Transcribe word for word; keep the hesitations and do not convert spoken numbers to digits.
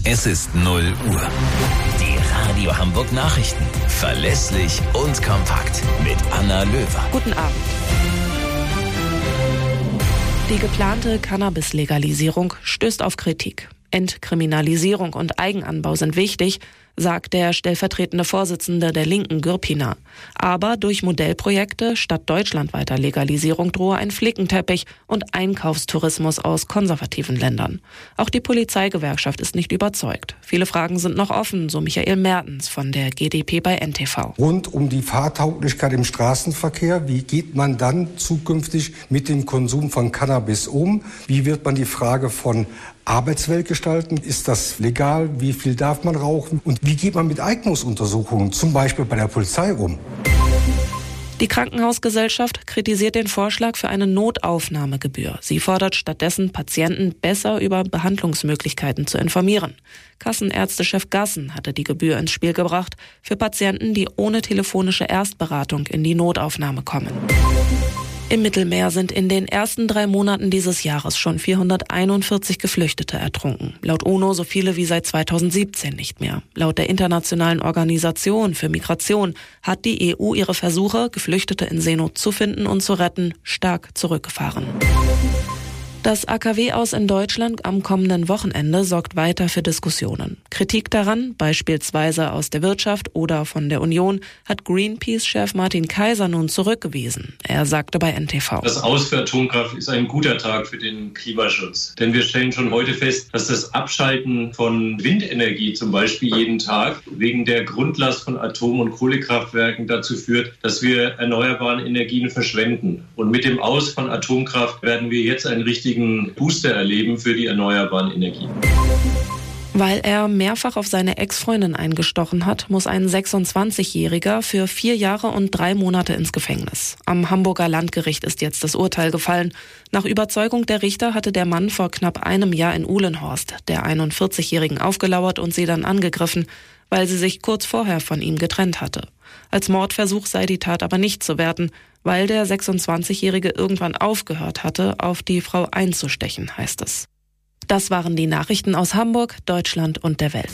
Es ist null Uhr. Die Radio Hamburg Nachrichten. Verlässlich und kompakt. Mit Anna Löwer. Guten Abend. Die geplante Cannabis-Legalisierung stößt auf Kritik. Entkriminalisierung und Eigenanbau sind wichtig, sagt der stellvertretende Vorsitzende der Linken Gürpina. Aber durch Modellprojekte statt deutschlandweiter Legalisierung drohe ein Flickenteppich und Einkaufstourismus aus konservativen Ländern. Auch die Polizeigewerkschaft ist nicht überzeugt. Viele Fragen sind noch offen, so Michael Mertens von der G d P bei N T V. Rund um die Fahrtauglichkeit im Straßenverkehr. Wie geht man dann zukünftig mit dem Konsum von Cannabis um? Wie wird man die Frage von Arbeitswelt gestalten? Ist das legal? Wie viel darf man rauchen? Und wie geht man mit Eignungsuntersuchungen, zum Beispiel bei der Polizei, um? Die Krankenhausgesellschaft kritisiert den Vorschlag für eine Notaufnahmegebühr. Sie fordert stattdessen, Patienten besser über Behandlungsmöglichkeiten zu informieren. Kassenärztechef Gassen hatte die Gebühr ins Spiel gebracht für Patienten, die ohne telefonische Erstberatung in die Notaufnahme kommen. Im Mittelmeer sind in den ersten drei Monaten dieses Jahres schon vierhunderteinundvierzig Geflüchtete ertrunken. Laut UNO so viele wie seit zweitausendsiebzehn nicht mehr. Laut der Internationalen Organisation für Migration hat die E U ihre Versuche, Geflüchtete in Seenot zu finden und zu retten, stark zurückgefahren. Das A K W aus in Deutschland am kommenden Wochenende sorgt weiter für Diskussionen. Kritik daran, beispielsweise aus der Wirtschaft oder von der Union, hat Greenpeace-Chef Martin Kaiser nun zurückgewiesen. Er sagte bei N T V: Das Aus für Atomkraft ist ein guter Tag für den Klimaschutz. Denn wir stellen schon heute fest, dass das Abschalten von Windenergie zum Beispiel jeden Tag wegen der Grundlast von Atom- und Kohlekraftwerken dazu führt, dass wir erneuerbare Energien verschwenden. Und mit dem Aus von Atomkraft werden wir jetzt einen richtigen Booster erleben für die erneuerbaren Energien. Weil er mehrfach auf seine Ex-Freundin eingestochen hat, muss ein sechsundzwanzigjähriger für vier Jahre und drei Monate ins Gefängnis. Am Hamburger Landgericht ist jetzt das Urteil gefallen. Nach Überzeugung der Richter hatte der Mann vor knapp einem Jahr in Uhlenhorst der einundvierzigjährigen aufgelauert und sie dann angegriffen, weil sie sich kurz vorher von ihm getrennt hatte. Als Mordversuch sei die Tat aber nicht zu werten, weil der sechsundzwanzigjährige irgendwann aufgehört hatte, auf die Frau einzustechen, heißt es. Das waren die Nachrichten aus Hamburg, Deutschland und der Welt.